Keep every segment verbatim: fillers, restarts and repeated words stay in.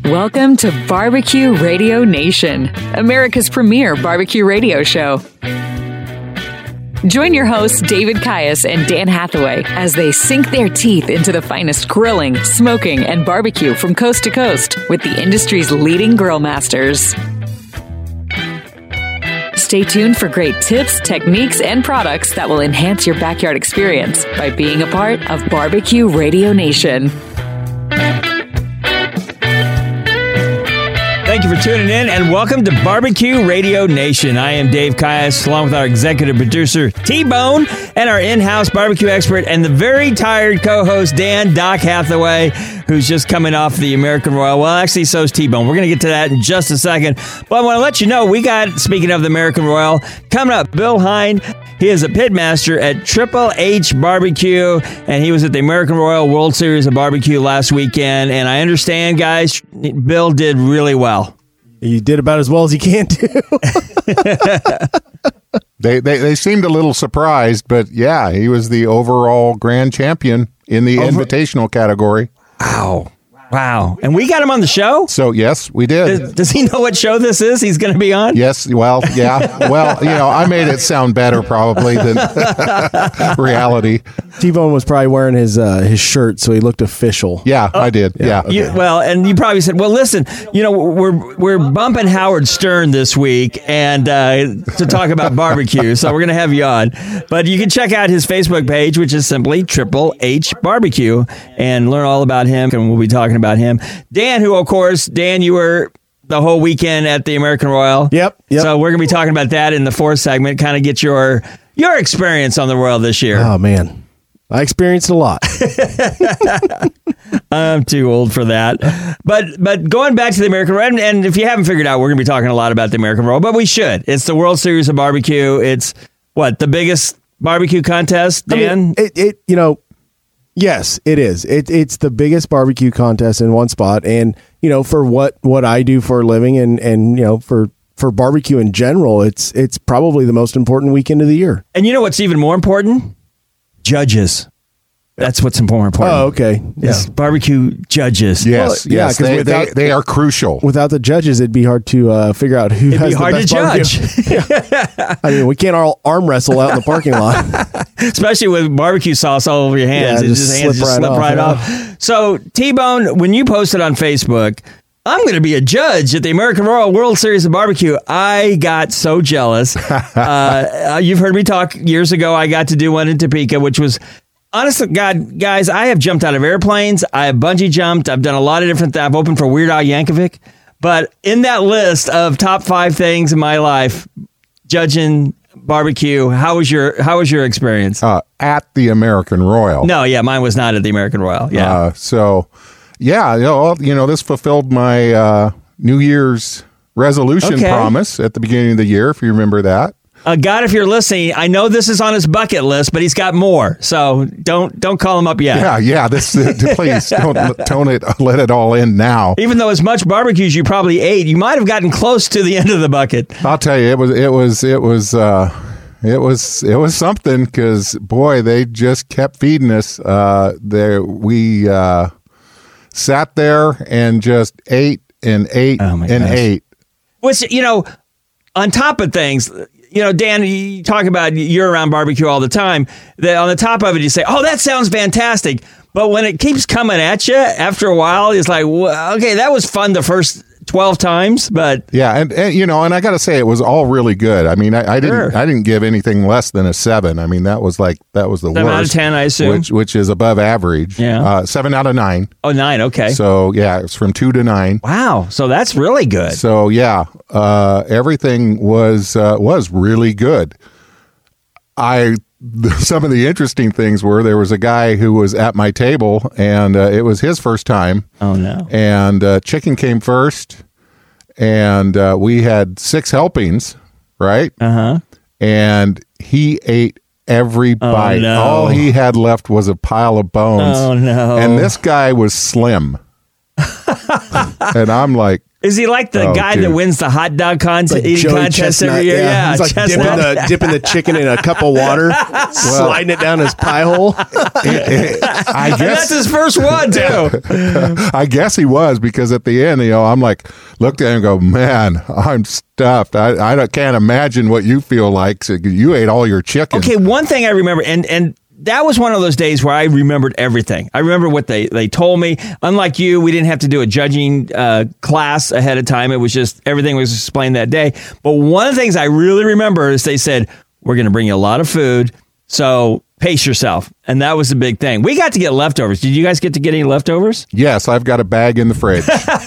Welcome to Barbecue Radio Nation, America's premier barbecue radio show. Join your hosts, David Caius and Dan Hathaway, as they sink their teeth into the finest grilling, smoking, and barbecue from coast to coast with the industry's leading grill masters. Stay tuned for great tips, techniques, and products that will enhance your backyard experience by being a part of Barbecue Radio Nation. Thank you for tuning in, and welcome to Barbecue Radio Nation. I am Dave Caius, along with our executive producer, T-Bone, and our in-house barbecue expert and the very tired co-host, Dan Doc Hathaway, who's just coming off the American Royal. Well, actually, so is T-Bone. We're going to get to that in just a second. But I want to let you know, we got, speaking of the American Royal, coming up, Bill Hine. He is a pitmaster at Triple H Barbecue, and he was at the American Royal World Series of Barbecue last weekend. And I understand, guys, Bill did really well. He did about as well as he can do. they, they they seemed a little surprised, but yeah, he was the overall grand champion in the Over- invitational category. Wow. Wow. And we got him on the show? So, yes, we did. Does, does he know what show this is he's going to be on? Yes. Well, yeah. Well, you know, I made it sound better probably than reality. T-Bone was probably wearing his uh, his shirt, so he looked official. Yeah, oh, I did. Yeah. You, well, and you probably said, well, listen, you know, we're we're bumping Howard Stern this week and uh, to talk about barbecue, so we're going to have you on. But you can check out his Facebook page, which is simply Triple H Barbecue, and learn all about him, and we'll be talking about him. Dan, who, of course, Dan, you were the whole weekend at the American Royal. Yep. yep. So we're going to be talking about that in the fourth segment, kind of get your your experience on the Royal this year. Oh, man. I experienced a lot. I'm too old for that. But but going back to the American Royal, and, and if you haven't figured out, we're going to be talking a lot about the American Royal, but we should. It's the World Series of Barbecue. It's, what, the biggest barbecue contest, Dan? I mean, it, it, you know, yes, it is. It, it's the biggest barbecue contest in one spot. And, you know, for what, what I do for a living and, and you know, for, for barbecue in general, it's it's probably the most important weekend of the year. And you know what's even more important? Judges. That's what's more important. Oh, okay. Yeah. Barbecue judges. Yes, well, yes. Yeah, they, without, they, they are crucial. Without the judges, it'd be hard to uh, figure out who it'd has be hard the best to barbecue. judge. I mean, we can't all arm wrestle out in the parking lot. Especially with barbecue sauce all over your hands. Yeah, it just just, slip hands just right slip off, right yeah. off. So, T-Bone, when you posted on Facebook, I'm going to be a judge at the American Royal World Series of Barbecue, I got so jealous. uh, you've heard me talk years ago. I got to do one in Topeka, which was, honest to God, guys, I have jumped out of airplanes. I have bungee jumped. I've done a lot of different things. I've opened for Weird Al Yankovic. But in that list of top five things in my life, judging barbecue, how was your how was your experience? Uh, at the American Royal. No, yeah, mine was not at the American Royal. Yeah. Uh, so, yeah, you know, you know, this fulfilled my uh, New Year's resolution Okay. promise at the beginning of the year, if you remember that. Uh, God, if you're listening, I know this is on his bucket list, but he's got more. So don't don't call him up yet. Yeah, yeah. This uh, please don't don't it let it all in now. Even though as much barbecue as you probably ate, you might have gotten close to the end of the bucket. I'll tell you, it was it was it was uh, it was it was something because boy, they just kept feeding us. Uh, there we uh, sat there and just ate and ate Oh my and gosh. ate. Which, you know, on top of things, you know, Dan, you talk about you're around barbecue all the time. That on the top of it, you say, "Oh, that sounds fantastic." But when it keeps coming at you, after a while, it's like, well, okay, that was fun the first twelve times, but Yeah, and, and you know, and I got to say, it was all really good. I mean, I, I didn't, Sure. I didn't give anything less than a seven. I mean, that was like that was the seven worst. out of ten, I assume. which which is above average. Yeah. uh, seven out of nine. Oh, nine, okay. So yeah, it's from two to nine. Wow, so that's really good. So yeah, uh, everything was uh, was really good. I some of the interesting things were there was a guy who was at my table and uh, it was his first time. Oh no! And uh, chicken came first, and uh, we had six helpings, right? Uh huh. And he ate every bite. no. All he had left was a pile of bones. Oh no! And this guy was slim. And I'm like, Is he like the Oh, guy dude. that wins the hot dog contest, Like eating Joey contest Chestnut, every year? Yeah, he's like dipping Chestnut. the, dipping the chicken in a cup of water, sliding it down his pie hole. I And that's guess his first one, too. I guess he was, because at the end, you know, I'm like, looked at him and go, man, I'm stuffed. I, I don't- can't imagine what you feel like. So you ate all your chicken. Okay, one thing I remember, and and that was one of those days where I remembered everything. I remember what they, they told me. Unlike you, we didn't have to do a judging uh, class ahead of time. It was just everything was explained that day. But one of the things I really remember is they said, we're going to bring you a lot of food, so pace yourself. And that was the big thing. We got to get leftovers. Did you guys get to get any leftovers? Yes, I've got a bag in the fridge.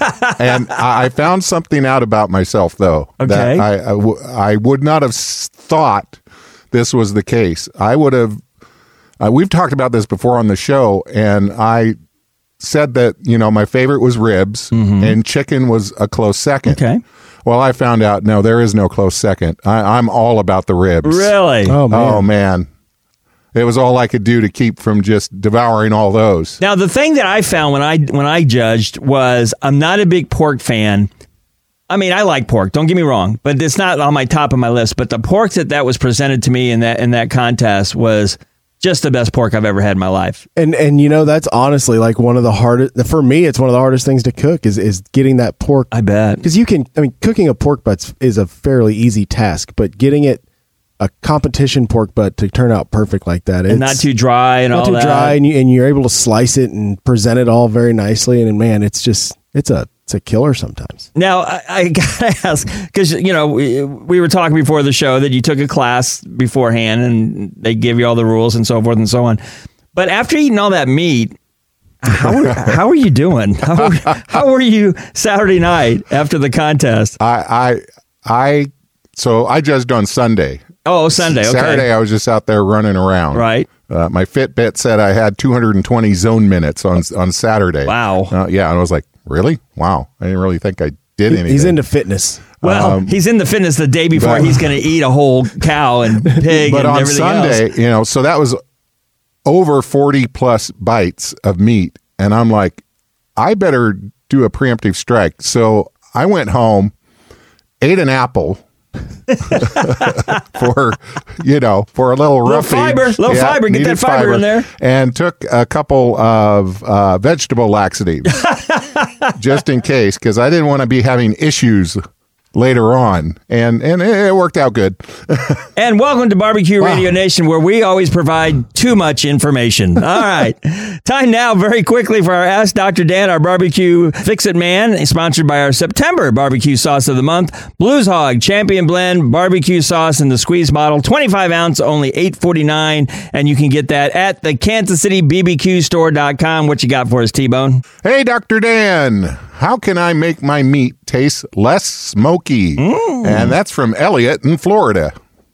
And I I found something out about myself, though. Okay. That I, I, w- I would not have s- thought this was the case. I would have, uh, we've talked about this before on the show, and I said that, you know, my favorite was ribs, and chicken was a close second. Okay. Well, I found out, no, there is no close second. I, I'm all about the ribs. Really? Oh, man. Oh, man. It was all I could do to keep from just devouring all those. Now, the thing that I found when I when I judged was I'm not a big pork fan. I mean, I like pork. Don't get me wrong, but it's not on my top of my list. But the pork that, that was presented to me in that in that contest was just the best pork I've ever had in my life. And and you know, that's honestly like one of the hardest, for me, it's one of the hardest things to cook is is getting that pork. I bet. Because you can, I mean, cooking a pork butt is a fairly easy task, but getting it, a competition pork butt to turn out perfect like that, it's And not too dry and not all too that. dry, and, you, and you're able to slice it and present it all very nicely. And man, it's just, it's a, it's a killer sometimes. Now, I, I gotta ask, because, you know, we, we were talking before the show that you took a class beforehand and they give you all the rules and so forth and so on. But after eating all that meat, how are, how are you doing? How are, how were you Saturday night after the contest? I, I, I, so I judged on Sunday. Oh, Sunday. Okay. Saturday, I was just out there running around. Right. Uh, my Fitbit said I had two hundred twenty zone minutes on on Saturday. Wow. Uh, yeah, and I was like, really? Wow. I didn't really think I did anything. He's into fitness. Well, Um, he's in the fitness the day before but- he's going to eat a whole cow and pig but and on everything Sunday, else. you know, so that was over forty plus bites of meat, and I'm like, I better do a preemptive strike. So I went home, ate an apple. for you know for a little Little roughage. fiber, little fiber, get that needed fiber in there. and took a couple of uh, vegetable laxatives just in case, because I didn't want to be having issues later on, and and it, it worked out good. And welcome to Barbecue Radio Nation, where we always provide too much information. All right. Time now, very quickly, for our Ask Doctor Dan, our barbecue fix-it man, sponsored by our September barbecue sauce of the month, Blues Hog Champion Blend Barbecue Sauce in the squeeze bottle, twenty-five ounce, only eight forty-nine, and you can get that at the Kansas City B B Q store dot com. What you got for us, T-Bone? Hey, Doctor Dan, how can I make my meat taste less smoky? And that's from Elliot in Florida.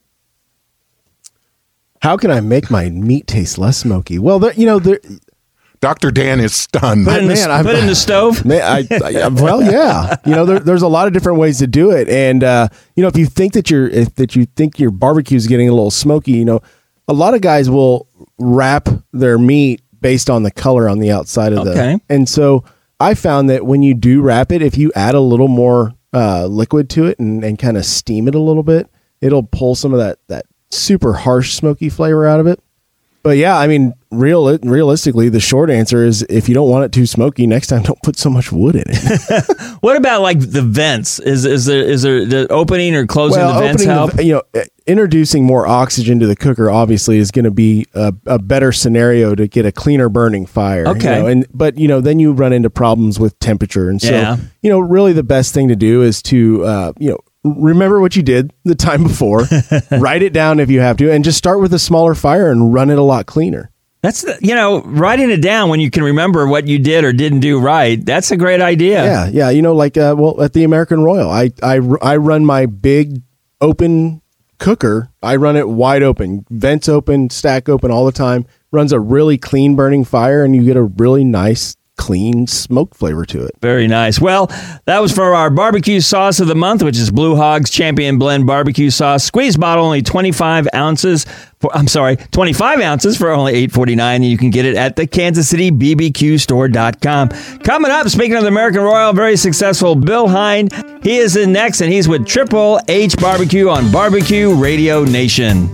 How can I make my meat taste less smoky? Well, there, you know, there, Doctor Dan is stunned. Put it in, man, the, I've- put it in the stove? Man, I, I, well, yeah. You know, there, there's a lot of different ways to do it, and uh, you know, if you think that your if that you think your barbecue is getting a little smoky, you know, a lot of guys will wrap their meat based on the color on the outside of Okay. the. And so I found that when you do wrap it, if you add a little more uh, liquid to it and, and kind of steam it a little bit, it'll pull some of that that super harsh smoky flavor out of it. But yeah, I mean, real realistically, the short answer is if you don't want it too smoky, next time don't put so much wood in it. What about like the vents? Is is there is there the opening or closing the vents opening help? the, you know, uh, introducing more oxygen to the cooker obviously is going to be a, a better scenario to get a cleaner burning fire. you Okay. know, and but you know, then you run into problems with temperature, and so Yeah. you know, really the best thing to do is to uh, you know. remember what you did the time before, write it down if you have to, and just start with a smaller fire and run it a lot cleaner. That's the, you know, writing it down when you can remember what you did or didn't do right. That's a great idea. Yeah, yeah. You know, like uh, well, at the American Royal, I, I I run my big open cooker. I run it wide open, vents open, stack open all the time. Runs a really clean burning fire, and you get a really nice clean smoke flavor to it. Very nice. Well, that was for our barbecue sauce of the month, which is Blue Hog's Champion Blend Barbecue Sauce. Squeeze bottle, only twenty-five ounces. For, I'm sorry, twenty-five ounces for only eight forty-nine, and you can get it at the Kansas City B B Q store dot com. Coming up, speaking of the American Royal, very successful Bill Hine. He is in next, and he's with Triple H Barbecue on Barbecue Radio Nation.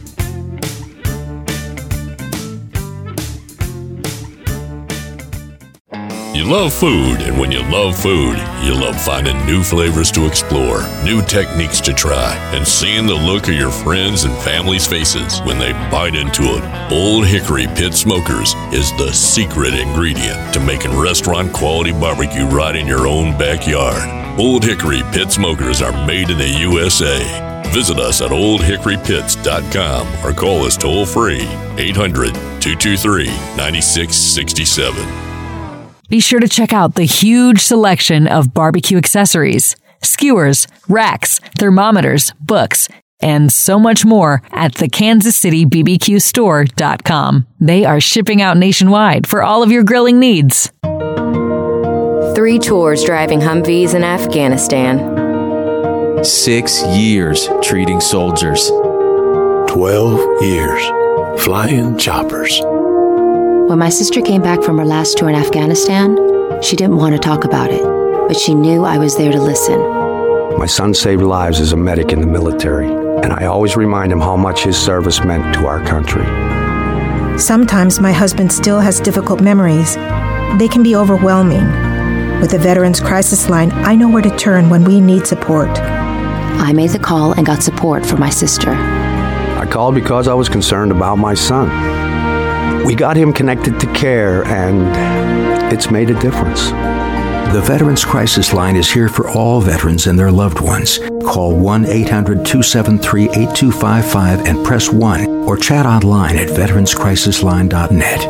You love food, and when you love food, you love finding new flavors to explore, new techniques to try, and seeing the look of your friends and family's faces when they bite into it. Old Hickory Pit Smokers is the secret ingredient to making restaurant-quality barbecue right in your own backyard. Old Hickory Pit Smokers are made in the U S A. Visit us at old hickory pits dot com or call us toll-free eight hundred, two two three, nine six six seven. Be sure to check out the huge selection of barbecue accessories, skewers, racks, thermometers, books, and so much more at the Kansas City B B Q store dot com. They are shipping out nationwide for all of your grilling needs. Three tours driving Humvees in Afghanistan. Six years treating soldiers. Twelve years flying choppers. When my sister came back from her last tour in Afghanistan, she didn't want to talk about it, but she knew I was there to listen. My son saved lives as a medic in the military, and I always remind him how much his service meant to our country. Sometimes my husband still has difficult memories. They can be overwhelming. With the Veterans Crisis Line, I know where to turn when we need support. I made the call and got support for my sister. I called because I was concerned about my son. We got him connected to care, and it's made a difference. The Veterans Crisis Line is here for all veterans and their loved ones. Call one eight hundred, two seven three, eight two five five and press one, or chat online at veterans crisis line dot net.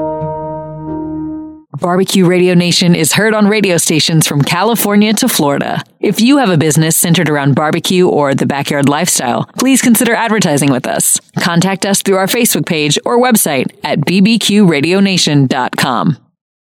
Barbecue Radio Nation is heard on radio stations from California to Florida. If you have a business centered around barbecue or the backyard lifestyle, please consider advertising with us. Contact us through our Facebook page or website at b b q radio nation dot com.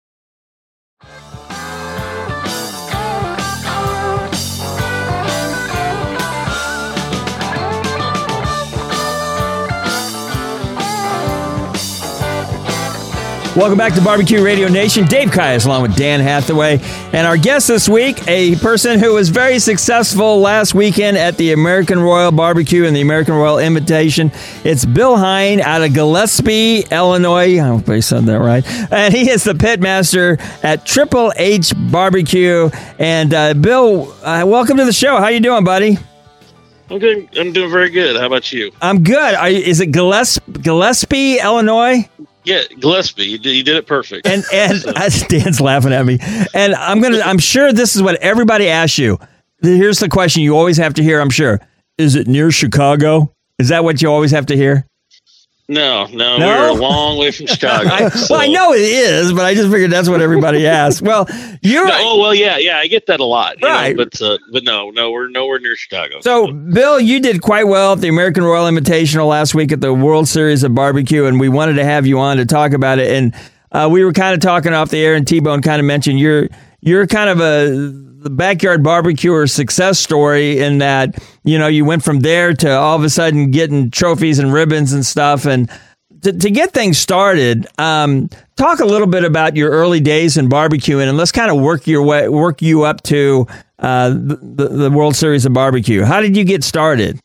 Welcome back to Barbecue Radio Nation. Dave Kias along with Dan Hathaway. And our guest this week, a person who was very successful last weekend at the American Royal Barbecue and the American Royal Invitation. It's Bill Hine out of Gillespie, Illinois. I hope I said that right. And he is the pit master at Triple H Barbecue. And uh, Bill, uh, welcome to the show. How you doing, buddy? I'm good. I'm doing very good. How about you? I'm good. Are you, is it Gillespie, Gillespie, Illinois? Yeah, Gillespie. You did, you did it perfect. And and so. Dan's laughing at me. And I'm gonna. I'm sure this is what everybody asks you. Here's the question you always have to hear. I'm sure. Is it near Chicago? Is that what you always have to hear? No, no, no? we're a long way from Chicago. I, so. Well, I know it is, but I just figured that's what everybody asks. Well, you're. No, oh well, yeah, yeah, I get that a lot, you right? know, but uh, but no, no, we're nowhere near Chicago. So, Bill, you did quite well at the American Royal Invitational last week at the World Series of Barbecue, and we wanted to have you on to talk about it. And uh, we were kind of talking off the air, and T-Bone kind of mentioned you're you're kind of a the backyard barbecuer success story in that, you know, you went from there to all of a sudden getting trophies and ribbons and stuff. And to, to get things started, um, talk a little bit about your early days in barbecuing, and let's kind of work your way, work you up to uh, the, the World Series of Barbecue. How did you get started?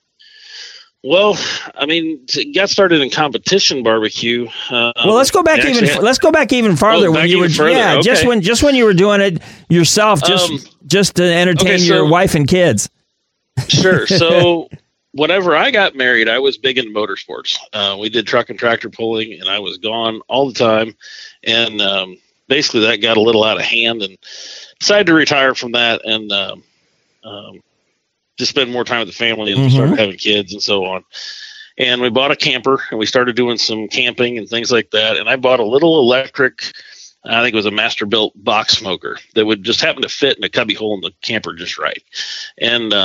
Well, I mean, got started in competition barbecue. Um, well, let's go back even. Had, let's go back even farther oh, when back you were. Further. Yeah, okay. just when just when you were doing it yourself, just um, just to entertain okay, your so, wife and kids. Sure. So, whenever I got married, I was big into motorsports. Uh, we did truck and tractor pulling, and I was gone all the time. And um, basically, that got a little out of hand, and decided to retire from that and. Um, um, to spend more time with the family and mm-hmm. start having kids and so on. And we bought a camper and we started doing some camping and things like that. And I bought a little electric, I think it was a master built box smoker that would just happen to fit in a cubby hole in the camper just right. And um,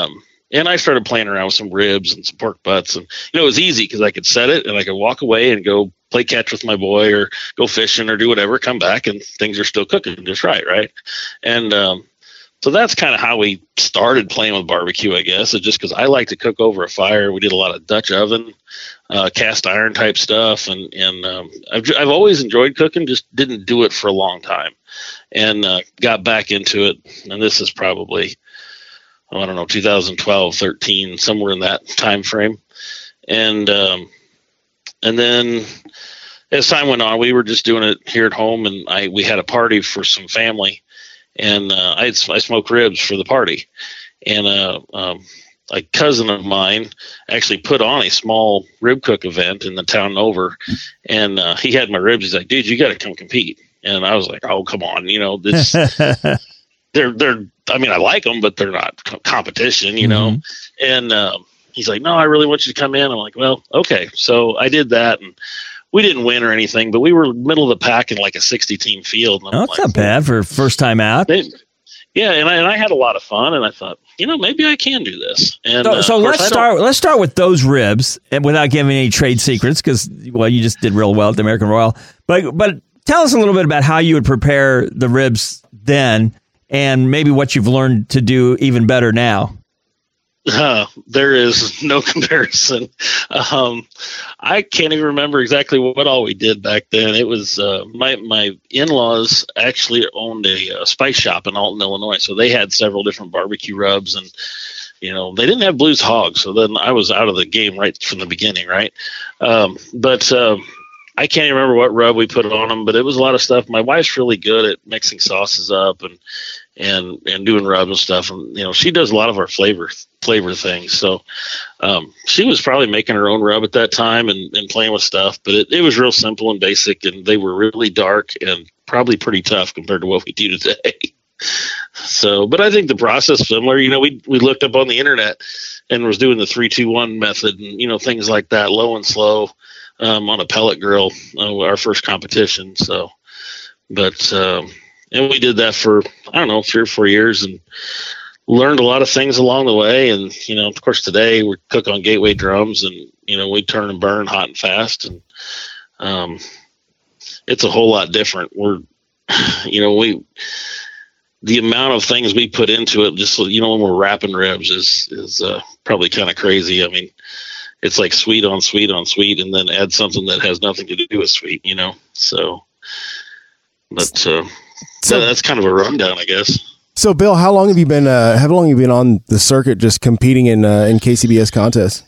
and I started playing around with some ribs and some pork butts, and you know it was easy because I could set it and I could walk away and go play catch with my boy or go fishing or do whatever, come back and things are still cooking just right, right? And um, so that's kind of how we started playing with barbecue, I guess. It's just because I like to cook over a fire. We did a lot of Dutch oven, uh, cast iron type stuff, and and um, I've I've always enjoyed cooking, just didn't do it for a long time, and uh, got back into it. And this is probably, oh, I don't know, two thousand twelve, thirteen, somewhere in that time frame, and um, and then as time went on, we were just doing it here at home, and I we had a party for some family. And uh, I, had, I smoked ribs for the party, and uh, um, a cousin of mine actually put on a small rib cook event in the town over, and uh, he had my ribs. He's like, "Dude, you got to come compete." And I was like, "Oh, come on, you know, this they're they're. I mean, I like them, but they're not co- competition, you know." Mm-hmm. And uh, he's like, "No, I really want you to come in." I'm like, "Well, okay." So I did that, and we didn't win or anything, but we were middle of the pack in like a sixty team field. Oh, that's like, not bad for first time out. They, yeah. And I, and I had a lot of fun, and I thought, you know, maybe I can do this. And so, uh, so let's start, let's start with those ribs, and without giving any trade secrets, because, well, you just did real well at the American Royal, but, but tell us a little bit about how you would prepare the ribs then, and maybe what you've learned to do even better now. Uh, there is no comparison. Um, I can't even remember exactly what all we did back then. It was uh, my my in-laws actually owned a, a spice shop in Alton, Illinois, so they had several different barbecue rubs, and you know they didn't have Blues Hog, so then I was out of the game right from the beginning, right? Um, but uh, I can't even remember what rub we put on them, but it was a lot of stuff. My wife's really good at mixing sauces up and and and doing rubs and stuff, and you know she does a lot of our flavor flavor things. So um, she was probably making her own rub at that time and, and playing with stuff, but it, it was real simple and basic, and they were really dark and probably pretty tough compared to what we do today. So, but I think the process is similar. You know, we we looked up on the internet and was doing the three two one method and you know things like that, low and slow um, on a pellet grill, uh, our first competition. So, but. Um, And we did that for, I don't know, three or four years and learned a lot of things along the way. And, you know, of course, today we cook on Gateway drums and, you know, we turn and burn hot and fast. And um, it's a whole lot different. We're, you know, we, the amount of things we put into it, just, you know, when we're wrapping ribs is, is uh, probably kind of crazy. I mean, it's like sweet on sweet on sweet and then add something that has nothing to do with sweet, you know? So, but, uh, So that's kind of a rundown, I guess. So, Bill, how long have you been? Uh, how long have you been on the circuit, just competing in uh, in K C B S contests?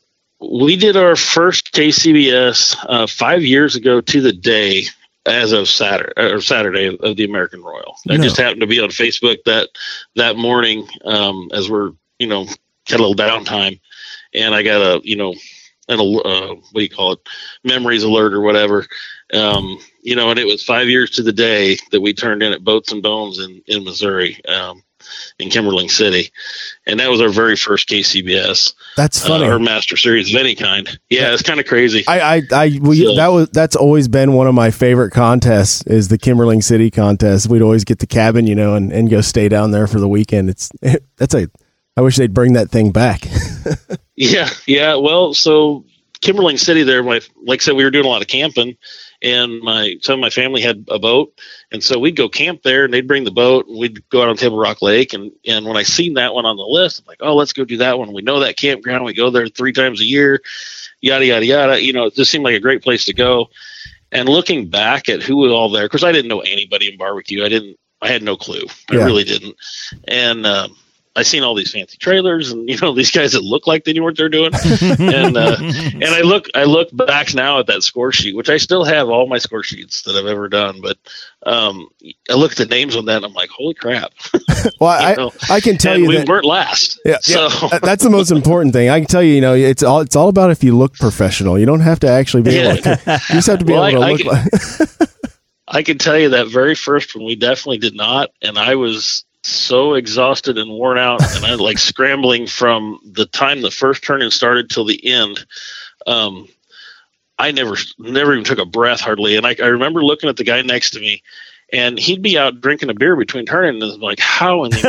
We did our first K C B S uh, five years ago to the day, as of Saturday or Saturday of the American Royal. I no. just happened to be on Facebook that that morning um, as we're you know had a little downtime, and I got a you know an uh, what do you call it memories alert or whatever. Um, you know, and it was five years to the day that we turned in at Boats and Bones in, in Missouri, um, in Kimberling City. And that was our very first K C B S. That's funny. Uh, or Master Series of any kind. Yeah, yeah. It's kind of crazy. I, I, I we, so, that was, that's always been one of my favorite contests is the Kimberling City contest. We'd always get the cabin, you know, and, and go stay down there for the weekend. It's, it, that's a, I wish they'd bring that thing back. yeah. Yeah. Well, so Kimberling City there, my, like I said, we were doing a lot of camping. And my some of my family had a boat, and so we'd go camp there, and they'd bring the boat, and we'd go out on Table Rock Lake. And, and when I seen that one on the list, I'm like, oh, let's go do that one. We know that campground. We go there three times a year, yada yada yada. You know, it just seemed like a great place to go. And looking back at who was all there, because I didn't know anybody in barbecue. I didn't. I had no clue. I yeah. really didn't. And um, I seen all these fancy trailers and, you know, these guys that look like they knew what they're doing. and, uh, and I look, I look back now at that score sheet, which I still have all my score sheets that I've ever done. But, um, I look at the names on that and I'm like, holy crap. Well, I, know? I can tell and you we that, weren't last. Yeah, so yeah, that's the most important thing. I can tell you, you know, it's all, it's all about if you look professional. You don't have to actually be able to, you just have to be well, able to I, look I can, like. I can tell you that very first one, we definitely did not. And I was so exhausted and worn out, and I like scrambling from the time the first turn-in started till the end. Um, I never, never even took a breath hardly. And I, I remember looking at the guy next to me, and he'd be out drinking a beer between turning, and like, how in the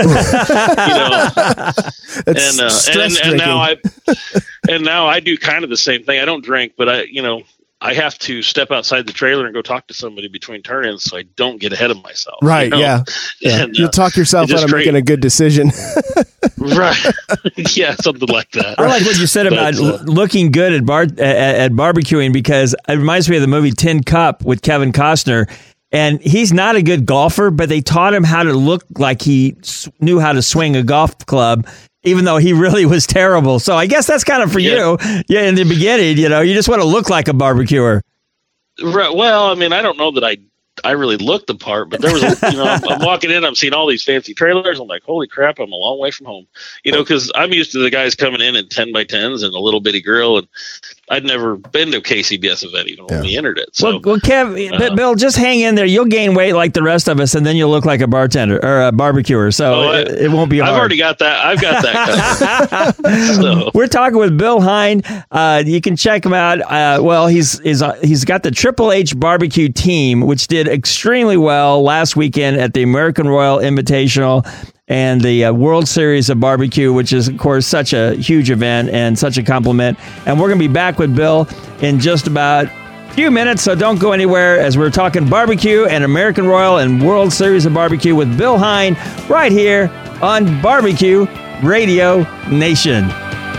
world, you know? and, uh, and, and now I, and now I do kind of the same thing. I don't drink, but I, you know, I have to step outside the trailer and go talk to somebody between turn-ins so I don't get ahead of myself. Right, you know? yeah. yeah. And, You'll uh, talk yourself out of great. making a good decision. Right. Yeah, something like that. I like what you said about But, uh, l- looking good at bar at, at barbecuing, because it reminds me of the movie Tin Cup with Kevin Costner. And he's not a good golfer, but they taught him how to look like he s- knew how to swing a golf club, even though he really was terrible. So I guess that's kind of for Yeah. you. Yeah, in the beginning, you know, you just want to look like a barbecuer. Right. Well, I mean, I don't know that I I really looked the part, but there was, a, you know, I'm, I'm walking in, I'm seeing all these fancy trailers. I'm like, holy crap, I'm a long way from home, you know, because I'm used to the guys coming in in ten by tens and a little bitty grill, and I'd never been to a K C B S event even when we entered it. So, well, well, Kev, uh, Bill, just hang in there. You'll gain weight like the rest of us, and then you'll look like a bartender or a barbecuer. So Oh, I- it, it won't be hard. I've already got that. I've got that covered. So, We're talking with Bill Hine. Uh, you can check him out. Uh, well, he's he's uh, he's got the Triple H Barbecue team, which did extremely well last weekend at the American Royal Invitational and the uh, World Series of Barbecue, which is, of course, such a huge event and such a compliment. And we're going to be back with Bill in just about a few minutes, so don't go anywhere as we're talking barbecue and American Royal and World Series of Barbecue with Bill Hine right here on Barbecue Radio Nation.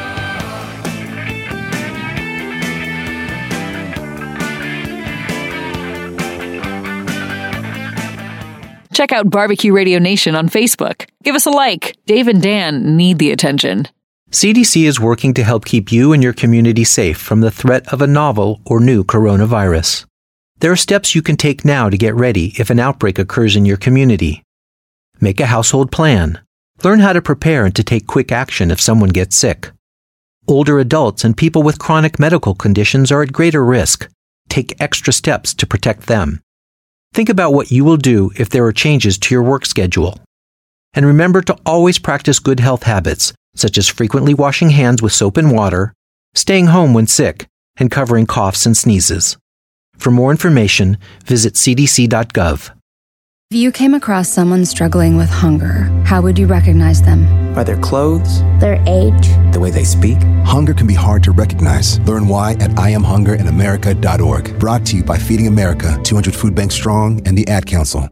Check out Barbecue Radio Nation on Facebook. Give us a like. Dave and Dan need the attention. C D C is working to help keep you and your community safe from the threat of a novel or new coronavirus. There are steps you can take now to get ready if an outbreak occurs in your community. Make a household plan. Learn how to prepare and to take quick action if someone gets sick. Older adults and people with chronic medical conditions are at greater risk. Take extra steps to protect them. Think about what you will do if there are changes to your work schedule. And remember to always practice good health habits, such as frequently washing hands with soap and water, staying home when sick, and covering coughs and sneezes. For more information, visit c d c dot gov. If you came across someone struggling with hunger, how would you recognize them? By their clothes, their age, the way they speak. Hunger can be hard to recognize. Learn why at I am hunger in america dot org. Brought to you by Feeding America, two hundred Food Bank Strong, and the Ad Council.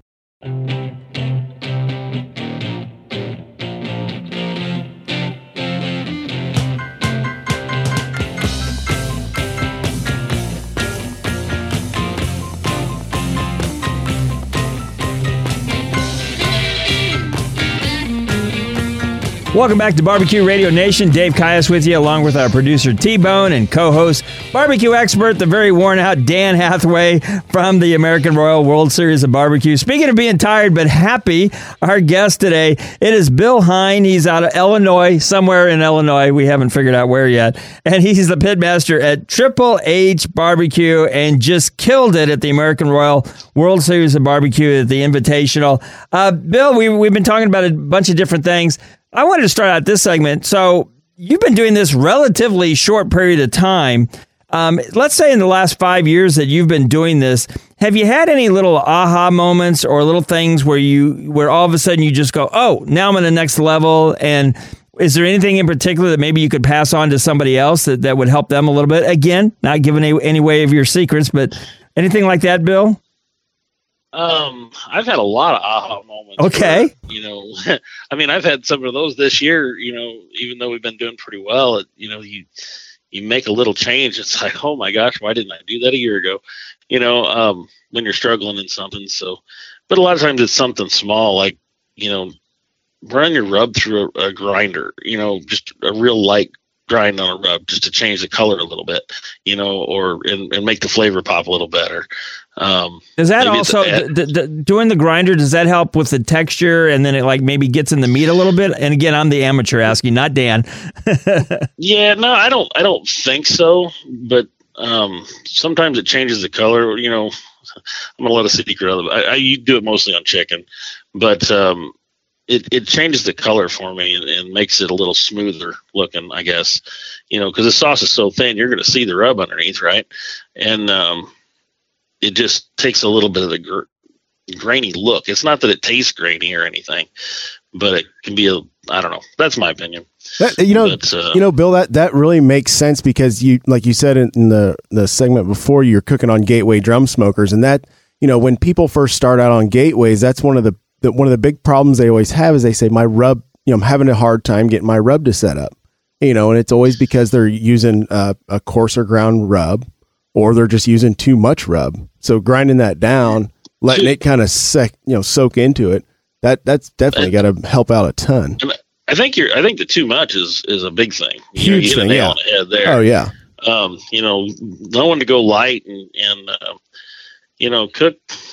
Welcome back to Barbecue Radio Nation. Dave Caius with you, along with our producer T-Bone and co-host, barbecue expert, the very worn out Dan Hathaway from the American Royal World Series of Barbecue. Speaking of being tired but happy, our guest today, it is Bill Hine. He's out of Illinois, somewhere in Illinois. We haven't figured out where yet. And he's the pitmaster at Triple H Barbecue and just killed it at the American Royal World Series of Barbecue at the Invitational. Uh, Bill, we, we've been talking about a bunch of different things. I wanted to start out this segment. So you've been doing this relatively short period of time. Um, let's say in the last five years that you've been doing this, have you had any little aha moments or little things where you, where all of a sudden you just go, oh, now I'm at the next level? And is there anything in particular that maybe you could pass on to somebody else that, that would help them a little bit? Again, not giving any, any way of your secrets, but anything like that, Bill? Um, I've had a lot of aha moments. Okay. Where, you know, I mean, I've had some of those this year, you know, even though we've been doing pretty well, it, you know, you, you make a little change. It's like, oh my gosh, why didn't I do that a year ago? You know, um, when you're struggling in something. So, but a lot of times it's something small, like, you know, run your rub through a, a grinder, you know, just a real light grind on a rub just to change the color a little bit, you know, or, and, and make the flavor pop a little better. Um, does that also d- d- d- doing the grinder, does that help with the texture and then it like maybe gets in the meat a little bit? And again, I'm the amateur asking, not Dan. Yeah, no, I don't, I don't think so, but, um, sometimes it changes the color, you know. I'm gonna let a secret out of it. I, I do it mostly on chicken, but, um, it, it changes the color for me and, and makes it a little smoother looking, I guess, you know, cause the sauce is so thin, you're going to see the rub underneath. Right. And, um, it just takes a little bit of the gr- grainy look. It's not that it tastes grainy or anything, but it can be a, I don't know. That's my opinion. That, you know, but, uh, you know, Bill, that, that really makes sense because you, like you said in, in the, the segment before, you're cooking on Gateway drum smokers, and that, you know, when people first start out on Gateways, that's one of the, the one of the big problems they always have is they say my rub, you know, I'm having a hard time getting my rub to set up, you know, and it's always because they're using a, a coarser ground rub, or they're just using too much rub. So grinding that down, letting it kind of sec, you know, soak into it. That that's definitely got to help out a ton. I think you're. I think the too much is is a big thing. You Huge know, you hit thing, a nail yeah. on the head there. Oh yeah. Um, you know, knowing to go light and and uh, you know, cook.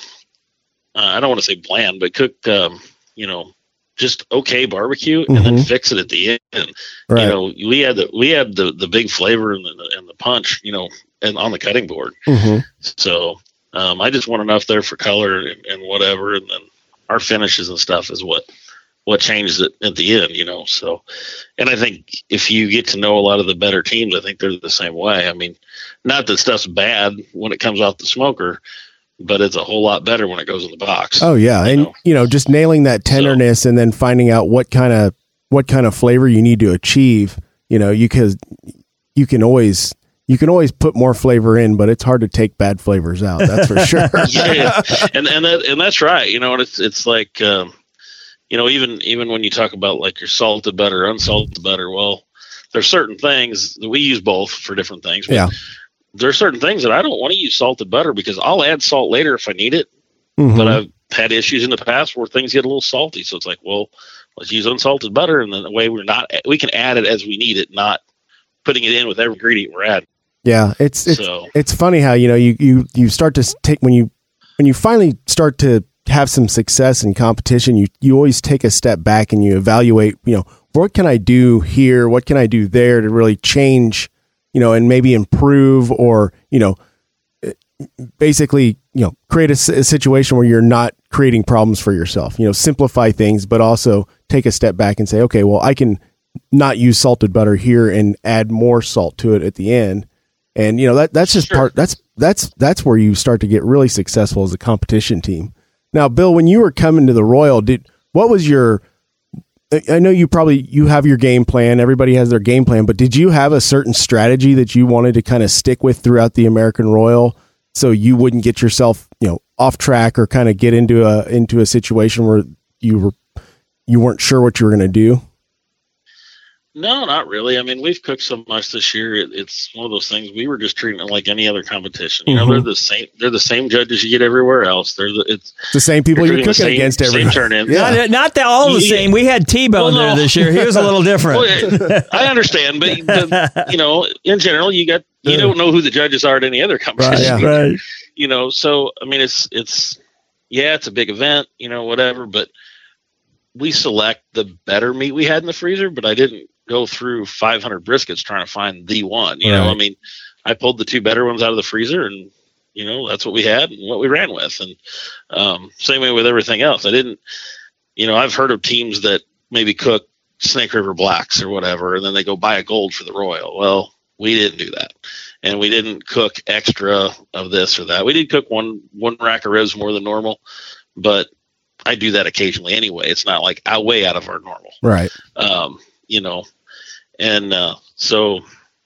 Uh, I don't want to say bland, but cook. Um, you know, just okay barbecue, and Mhm. then fix it at the end. Right. You know, we had the we had the the big flavor and the and the punch. You know, and on the cutting board. Mhm. So um, I just want enough there for color and, and whatever, and then our finishes and stuff is what what changes it at the end, you know. So, and I think if you get to know a lot of the better teams, I think they're the same way. I mean, not that stuff's bad when it comes off the smoker, but it's a whole lot better when it goes in the box. Oh yeah, you and know? you know, just nailing that tenderness and then finding out what kind of what kind of flavor you need to achieve. You know, you can you can always you can always put more flavor in, but it's hard to take bad flavors out. That's for sure. yeah, and and that, and that's right. You know, and it's it's like. Um, You know, even even when you talk about like your salted butter, unsalted butter, well, there's certain things that we use both for different things. But Yeah. there's certain things that I don't want to use salted butter because I'll add salt later if I need it. Mhm. But I've had issues in the past where things get a little salty. So it's like, well, let's use unsalted butter. And then the way we're not, we can add it as we need it, not putting it in with every ingredient we're adding. Yeah, it's it's So- it's funny how you know you you you start to s- take when you when you finally start to have some success in competition, you you always take a step back and you evaluate, you know, what can I do here, what can I do there to really change, you know, and maybe improve or, you know, basically, you know, create a, s- a situation where you're not creating problems for yourself, you know, simplify things, but also take a step back and say, okay, well, I can not use salted butter here and add more salt to it at the end. And, you know, that that's just part, that's, that's, that's where you start to get really successful as a competition team. Now, Bill, when you were coming to the Royal, did, what was your, I know you probably, you have your game plan. Everybody has their game plan, but did you have a certain strategy that you wanted to kind of stick with throughout the American Royal so you wouldn't get yourself, you know, off track or kind of get into a, into a situation where you were, you weren't sure what you were going to do? No, not really. I mean, we've cooked so much this year. It, it's one of those things. We were just treating it like any other competition. You know, Mhm. they're the same. They're the same judges you get everywhere else. They're the, it's The same people you're treating the cooking same- against every same turn-ins. Not, not that all the You- same. We had T-Bone Well, no. there this year. He was a little different. Well, I understand, but, but you know, in general, you got you don't know who the judges are at any other competition. Right, right. You know, so I mean, it's it's yeah, it's a big event. You know, whatever. But we select the better meat we had in the freezer. But I didn't go through five hundred briskets trying to find the one. You know, Right. I mean, I pulled the two better ones out of the freezer, and you know, that's what we had and what we ran with. And um, same way with everything else. I didn't. You know, I've heard of teams that maybe cook Snake River Blacks or whatever, and then they go buy a gold for the Royal. Well, we didn't do that, and we didn't cook extra of this or that. We did cook one one rack of ribs more than normal, but I do that occasionally anyway. It's not like out way out of our normal, Right. um, you know. And uh, so,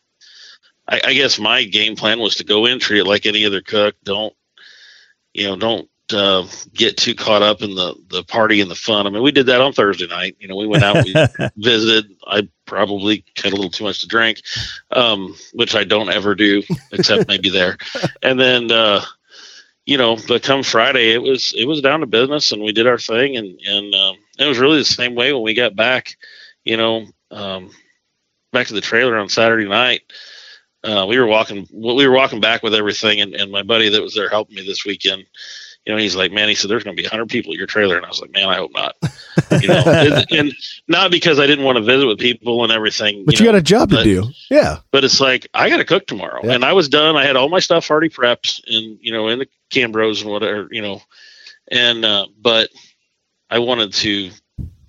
I, I guess my game plan was to go in, treat it like any other cook. Don't, you know, don't uh, get too caught up in the the party and the fun. I mean, we did that on Thursday night. You know, we went out, we visited. I probably had a little too much to drink, um, which I don't ever do, except maybe there. And then, uh, you know, but come Friday, it was it was down to business, and we did our thing, and and um, it was really the same way when we got back. You know, um, back to the trailer on Saturday night. Uh, we were walking, well, we were walking back with everything, and, and my buddy that was there helping me this weekend, you know, he's like, man, he said, there's going to be a hundred people at your trailer. And I was like, man, I hope not, you know, and, and not because I didn't want to visit with people and everything, But you, know, got a job but, to do. Yeah. but it's like, I got to cook tomorrow. Yeah. And I was done. I had all my stuff already prepped and, you know, in the Cambros and whatever, you know, and, uh, but I wanted to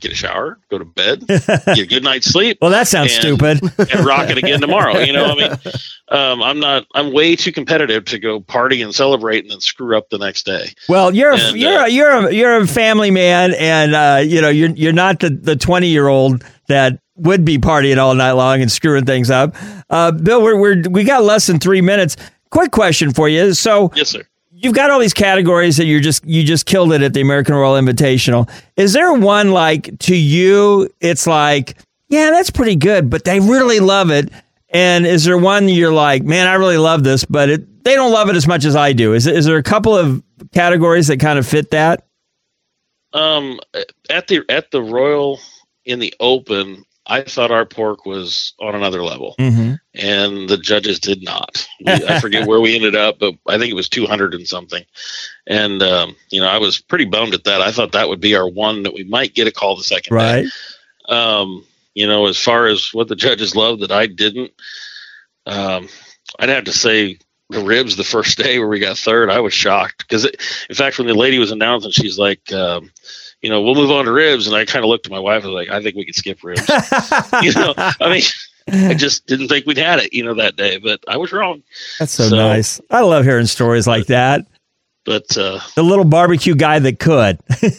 get a shower, go to bed, get a good night's sleep. Well, that sounds and, stupid. And rock it again tomorrow. You know, I mean, um, I'm not. I'm way too competitive to go party and celebrate and then screw up the next day. Well, you're and, you're uh, you're a, you're a family man, and uh, you know you're you're not the the twenty year old that would be partying all night long and screwing things up. Uh, Bill, we're we're we got less than three minutes. Quick question for you. So, yes, sir. You've got all these categories that you're just you just killed it at the American Royal Invitational. Is there one like to you? It's like, yeah, that's pretty good, but they really love it. And is there one you're like, man, I really love this, but it, they don't love it as much as I do? Is is there a couple of categories that kind of fit that? Um, at the at the Royal in the Open, I thought our pork was on another level, mm-hmm. and the judges did not. We, I forget where we ended up, but I think it was two hundred and something. And, um, you know, I was pretty bummed at that. I thought that would be our one that we might get a call the second right. day. Um, you know, as far as what the judges loved that I didn't, um, I'd have to say the ribs the first day where we got third, I was shocked. Because, in fact, when the lady was announcing, she's like, um, you know, we'll move on to ribs. And I kind of looked at my wife and was like, I think we could skip ribs. you know, I mean, I just didn't think we'd had it, you know, that day, but I was wrong. That's so, so nice. I love hearing stories like that. But uh, the little barbecue guy that could.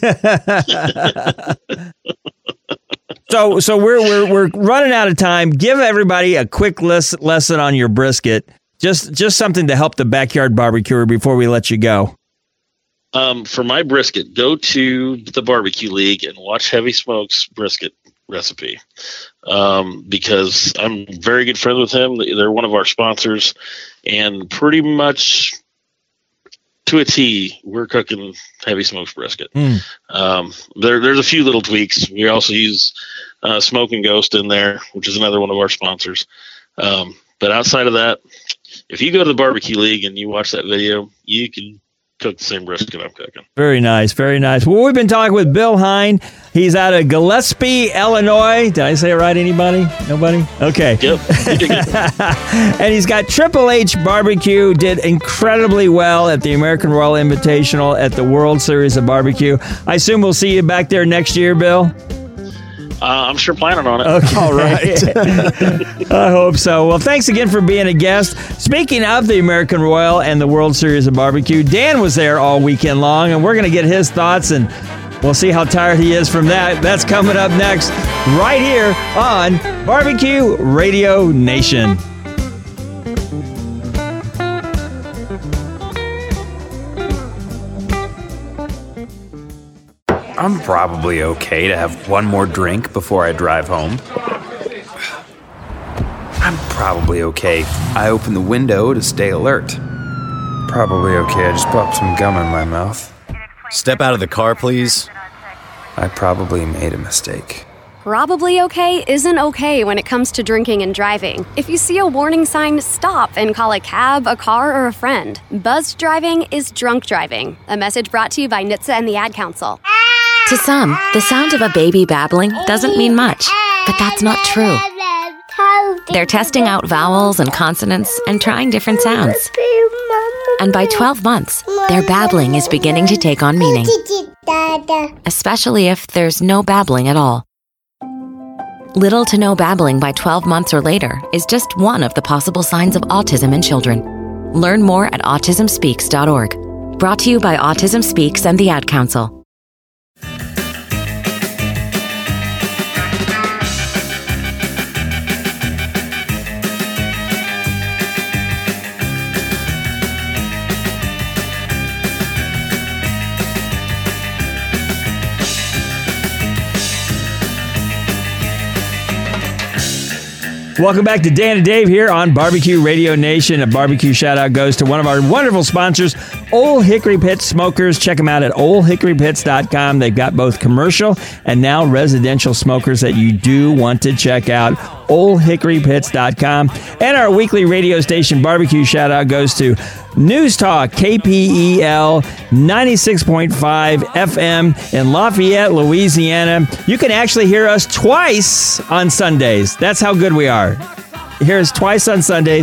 so, so we're, we're, we're running out of time. Give everybody a quick list, lesson on your brisket. Just, just something to help the backyard barbecuer before we let you go. Um, for my brisket, go to the Barbecue League and watch Heavy Smoke's brisket recipe, um, because I'm very good friends with him. They're one of our sponsors, and pretty much to a T, we're cooking Heavy Smoke's brisket. Mm. Um, there, there's a few little tweaks. We also use uh, Smoke and Ghost in there, which is another one of our sponsors. Um, but outside of that, if you go to the Barbecue League and you watch that video, you can cook the same brisket I'm cooking. Very nice, very nice. Well, we've been talking with Bill Hine. He's out of Gillespie, Illinois. Did I say it right? Anybody? Nobody? Okay. Yep. You did good. And he's got Triple H Barbecue. Did incredibly well at the American Royal Invitational at the World Series of Barbecue. I assume we'll see you back there next year, Bill. Uh, I'm sure planning on it. Okay. All right. I hope so. Well, thanks again for being a guest. Speaking of the American Royal and the World Series of Barbecue, Dan was there all weekend long, and we're going to get his thoughts, and we'll see how tired he is from that. That's coming up next right here on Barbecue Radio Nation. I'm probably okay to have one more drink before I drive home. I'm probably okay. I open the window to stay alert. Probably okay. I just popped some gum in my mouth. Step out of the car, please. I probably made a mistake. Probably okay isn't okay when it comes to drinking and driving. If you see a warning sign, stop and call a cab, a car, or a friend. Buzzed driving is drunk driving. A message brought to you by N H T S A and the Ad Council. To some, the sound of a baby babbling doesn't mean much, but that's not true. They're testing out vowels and consonants and trying different sounds. And by twelve months, their babbling is beginning to take on meaning, especially if there's no babbling at all. Little to no babbling by twelve months or later is just one of the possible signs of autism in children. Learn more at autism speaks dot org. Brought to you by Autism Speaks and the Ad Council. Welcome back to Dan and Dave here on Barbecue Radio Nation. A barbecue shout out goes to one of our wonderful sponsors, Old Hickory Pit Smokers. Check them out at old hickory pits dot com. They've got both commercial and now residential smokers that you do want to check out. old hickory pits dot com. And our weekly radio station barbecue shout out goes to News Talk K P E L ninety-six point five F M in Lafayette, Louisiana. You can actually hear us twice on Sundays. That's how good we are. Hear us twice on Sundays.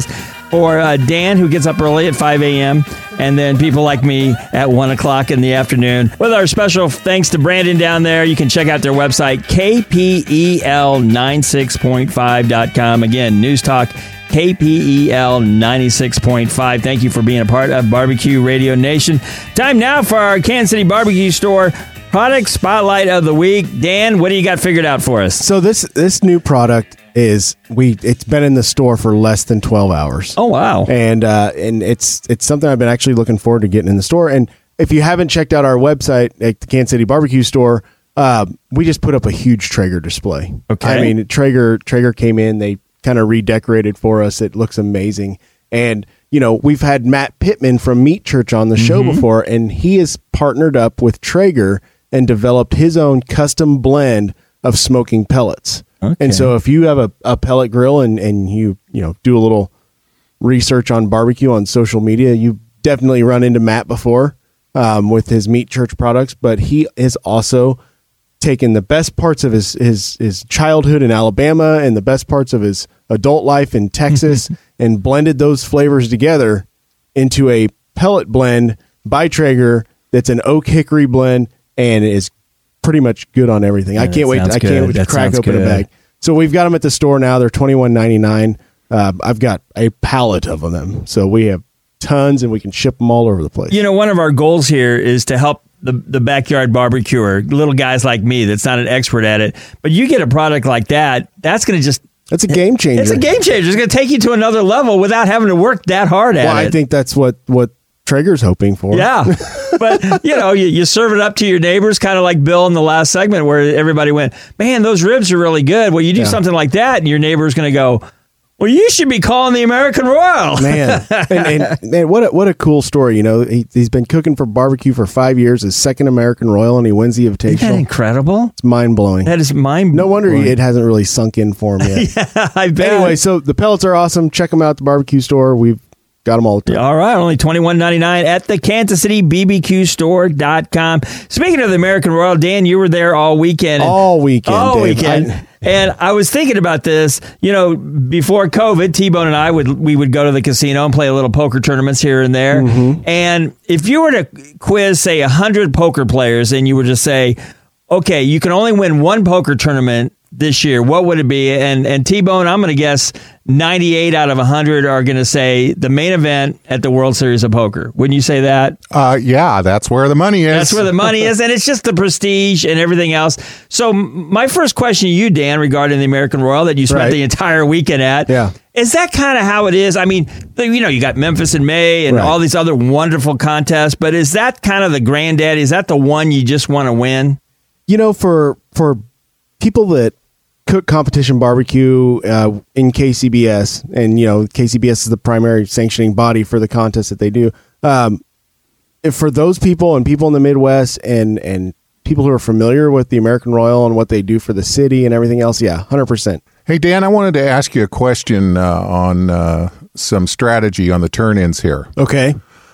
or uh, Dan, who gets up early at five a.m., and then people like me at one o'clock in the afternoon. With our special thanks to Brandon down there, you can check out their website, K P E L ninety-six point five dot com. Again, News Talk, K P E L ninety-six point five. Thank you for being a part of Barbecue Radio Nation. Time now for our Kansas City Barbecue Store Product Spotlight of the Week. Dan, what do you got figured out for us? So this this new product is we it's been in the store for less than twelve hours. Oh wow. And uh and it's it's something I've been actually looking forward to getting in the store. And if you haven't checked out our website at the Kansas City Barbecue Store, uh we just put up a huge Traeger display. Okay. I mean, Traeger Traeger came in, they kind of redecorated for us. It looks amazing. And you know, we've had Matt Pittman from Meat Church on the show Mm-hmm. before, and he has partnered up with Traeger and developed his own custom blend of smoking pellets. Okay. And so if you have a, a pellet grill and, and you, you know, do a little research on barbecue on social media, you definitely run into Matt before um, with his Meat Church products, but he has also taken the best parts of his, his, his childhood in Alabama and the best parts of his adult life in Texas and blended those flavors together into a pellet blend by Traeger that's an oak hickory blend and is pretty much good on everything. Yeah, I can't wait. sounds I can't good. wait to That crack sounds open good. a bag. So we've got them at the store now. They're twenty-one ninety-nine. Uh, I've got a pallet of them. So we have tons and we can ship them all over the place. You know, one of our goals here is to help the, the backyard barbecuer, little guys like me that's not an expert at it. But you get a product like that, that's going to just... That's a game changer. It's a game changer. It's going to take you to another level without having to work that hard at well, it. I think that's what, what Traeger's hoping for. Yeah. But, you know, you, you serve it up to your neighbors, kind of like Bill in the last segment where everybody went, man, those ribs are really good. Well, you do Yeah. something like that and your neighbor's going to go, well, you should be calling the American Royal. Man, and, and man, what a, what a cool story. You know, he, he's been cooking for barbecue for five years, his second American Royal, and he wins the Invitational. Isn't that incredible? It's mind blowing. That is mind No wonder it hasn't really sunk in for him yet. Yeah, I bet. Anyway, so the pellets are awesome. Check them out at the barbecue store. We've got them all the time. All right, only twenty-one ninety-nine at the Kansas City B B Q store dot com. Speaking of the American Royal, Dan, you were there all weekend. and- All weekend, All Dave. weekend. I- and I was thinking about this. You know, before COVID, T-Bone and I would we would go to the casino and play a little poker tournaments here and there. Mm-hmm. And if you were to quiz, say, one hundred poker players, and you were to say, okay, you can only win one poker tournament this year, what would it be? And and T-Bone, I'm going to guess ninety-eight out of one hundred are going to say the main event at the World Series of Poker. Wouldn't you say that? Uh, yeah, that's where the money is. That's where the money is, and it's just the prestige and everything else. So m- my first question to you, Dan, regarding the American Royal that you spent Right. the entire weekend at, Yeah. is that kind of how it is? I mean, the- you know, you got Memphis in May and Right. all these other wonderful contests, but is that kind of the granddaddy? Is that the one you just want to win? You know, for for people that cook competition barbecue uh, in K C B S, and you know, K C B S is the primary sanctioning body for the contest that they do. Um, if for those people and people in the Midwest and and people who are familiar with the American Royal and what they do for the city and everything else, yeah, one hundred percent. Hey, Dan, I wanted to ask you a question uh, on uh, some strategy on the turn-ins here. Okay.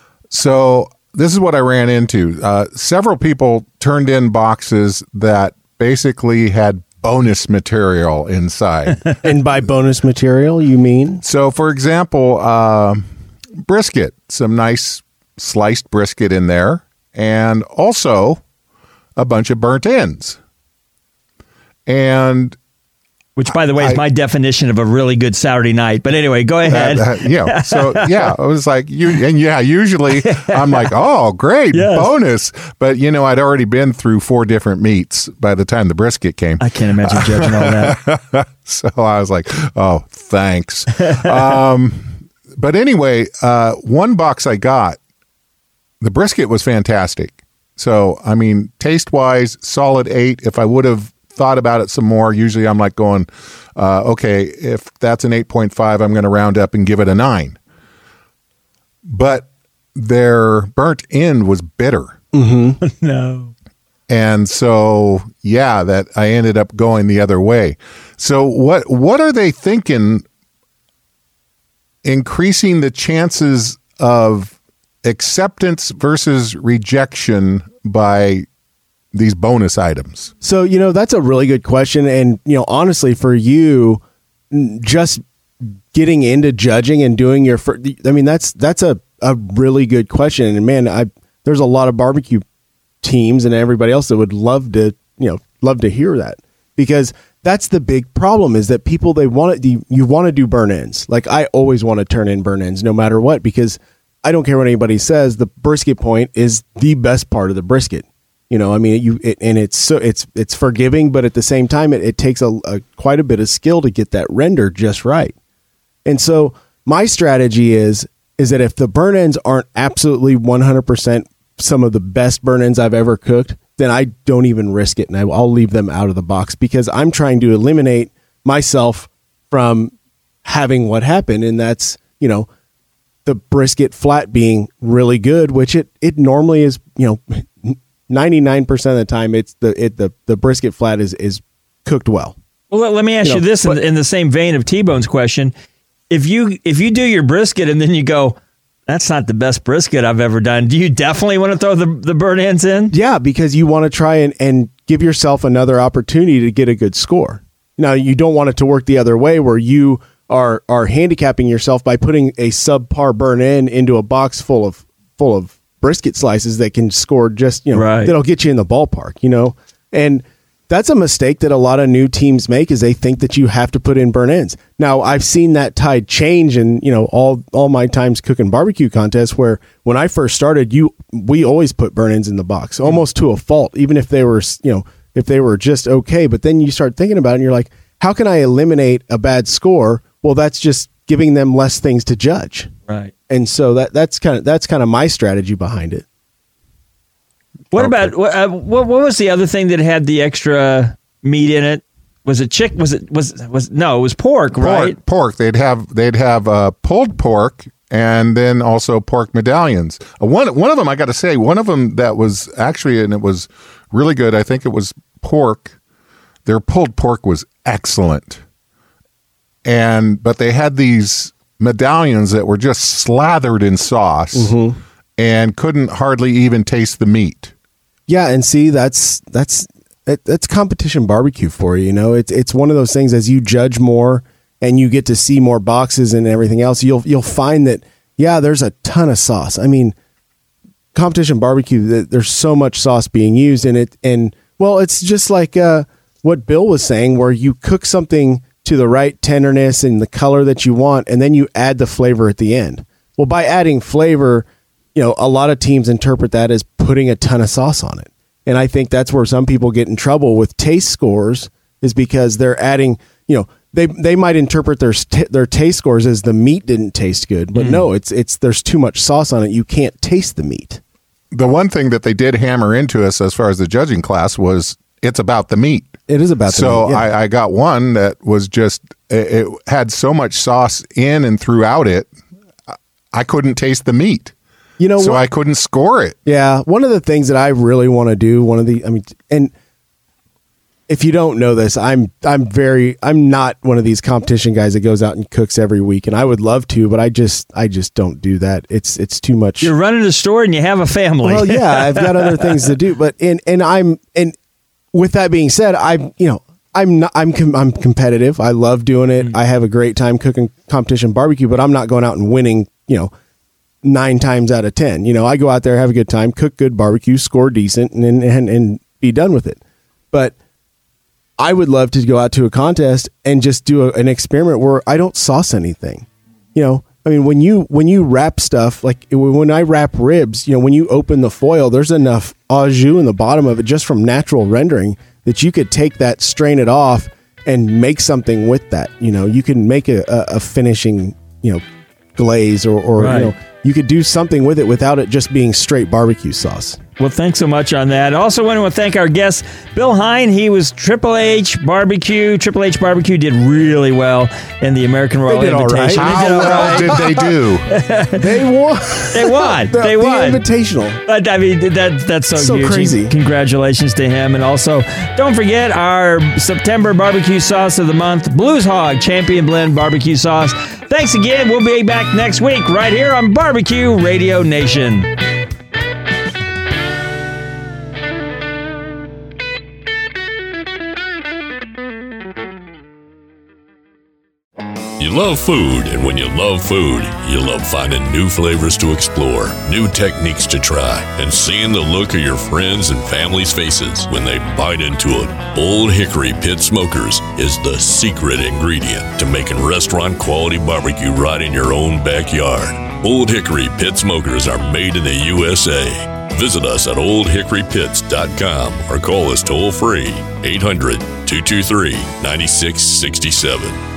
So this is what I ran into. Uh, several people turned in boxes that basically had bonus material inside. And by bonus material, you mean? So, for example, uh, brisket, some nice sliced brisket in there, and also a bunch of burnt ends. And Which, by the way, is I- my definition of a really good Saturday night. But anyway, go ahead. Uh, uh, yeah. So yeah, I was like, you and yeah. Usually, I'm like, oh, great, Yes. bonus. But you know, I'd already been through four different meats by the time the brisket came. I can't imagine judging all that. So I was like, oh, thanks. um, but anyway, uh, one box I got, the brisket was fantastic. So I mean, taste wise, solid eight. If I would have thought about it some more, usually I'm like going, uh, okay, if that's an eight point five, I'm going to round up and give it a nine. But their burnt end was bitter. Mm-hmm. No. And so, yeah, that I ended up going the other way. So what what are they thinking increasing the chances of acceptance versus rejection by these bonus items? So, you know, that's a really good question. And, you know, honestly, for you, n- just getting into judging and doing your fir- I mean that's that's a, a really good question, and man, I there's a lot of barbecue teams and everybody else that would love to, you know, love to hear that, because that's the big problem is that people, they want to, you want to do burn ends. Like I always want to turn in burn ends no matter what, because I don't care what anybody says, the brisket point is the best part of the brisket. You know, I mean, you it, and it's so it's it's forgiving, but at the same time, it, it takes a, a quite a bit of skill to get that render just right. And so my strategy is is that if the burn ends aren't absolutely one hundred percent some of the best burn ends I've ever cooked, then I don't even risk it, and I, I'll leave them out of the box, because I'm trying to eliminate myself from having what happened, and that's, you know, the brisket flat being really good, which it it normally is. You know, ninety-nine percent of the time, it's the it the the brisket flat is is cooked well. Well, let, let me ask you, you know, this but, in, in the same vein of T-Bone's question: if you if you do your brisket and then you go, that's not the best brisket I've ever done, do you definitely want to throw the, the burn ends in? Yeah, because you want to try and, and give yourself another opportunity to get a good score. Now, you don't want it to work the other way where you are are handicapping yourself by putting a subpar burn end into a box full of full of brisket slices that can score just, you know, right. that'll get you in the ballpark, you know? And that's a mistake that a lot of new teams make, is they think that you have to put in burn ends. Now, I've seen that tide change in, you know, all all my times cooking barbecue contests, where when I first started, you we always put burn ends in the box, almost to a fault, even if they were, you know, if they were just okay. But then you start thinking about it and you're like, how can I eliminate a bad score? Well, that's just giving them less things to judge. Right. And so that that's kind of that's kind of my strategy behind it. What okay. about uh, what? What was the other thing that had the extra meat in it? Was it chick? Was it was was no? It was pork, pork right? Pork. They'd have they'd have uh, pulled pork, and then also pork medallions. Uh, one one of them, I got to say, one of them that was actually, and it was really good. I think it was pork. Their pulled pork was excellent, and but they had these medallions that were just slathered in sauce. Mm-hmm. And couldn't hardly even taste the meat. Yeah, and see, that's that's it, that's competition barbecue for you. You know, it's it's one of those things. As you judge more and you get to see more boxes and everything else, you'll you'll find that yeah, there's a ton of sauce. I mean, competition barbecue, there's so much sauce being used in it, and well, it's just like uh, what Bill was saying, where you cook something to the right tenderness and the color that you want, and then you add the flavor at the end. Well, by adding flavor, you know, a lot of teams interpret that as putting a ton of sauce on it. And I think that's where some people get in trouble with taste scores, is because they're adding, you know, they they might interpret their t- their taste scores as the meat didn't taste good. But mm. no, it's it's there's too much sauce on it. You can't taste the meat. The one thing that they did hammer into us as far as the judging class was it's about the meat. It is about the so meat. So yeah. I, I got one that was just, it, it had so much sauce in and throughout it, I couldn't taste the meat. You know, so what? I couldn't score it. Yeah, one of the things that I really want to do, one of the, I mean, and if you don't know this, I'm I'm very I'm not one of these competition guys that goes out and cooks every week, and I would love to, but I just I just don't do that. It's it's too much. You're running a store and you have a family. Well, yeah, I've got other things to do, but and and I'm and with that being said, I'm you know I'm not I'm com- I'm competitive. I love doing it. Mm-hmm. I have a great time cooking competition barbecue, but I'm not going out and winning, you know, nine times out of ten. You know, I go out there, have a good time, cook good barbecue, score decent, and and and be done with it. But I would love to go out to a contest and just do a, an experiment where I don't sauce anything. You know, I mean, when you when you wrap stuff, like when I wrap ribs, you know, when you open the foil, there's enough au jus in the bottom of it just from natural rendering that you could take that, strain it off, and make something with that. You know, you can make a, a, a finishing, you know, glaze or, or right. you know, you could do something with it without it just being straight barbecue sauce. Well, thanks so much on that. Also want to thank our guest, Bill Hine. He was Triple H Barbecue. Triple H Barbecue did really well in the American Royal they did Invitation. All right. They did How all well right. did they do? They won. They won. the, they won. The Invitational. But, I mean, that, that's so, so huge. crazy. Congratulations to him. And also, don't forget our September barbecue sauce of the month, Blues Hog Champion Blend Barbecue Sauce. Thanks again. We'll be back next week right here on Barbecue Radio Nation. You love food, and when you love food, you love finding new flavors to explore, new techniques to try, and seeing the look of your friends and family's faces when they bite into it. Old Hickory Pit Smokers is the secret ingredient to making restaurant-quality barbecue right in your own backyard. Old Hickory Pit Smokers are made in the U S A. Visit us at old hickory pits dot com or call us toll-free eight hundred, two two three, nine six six seven.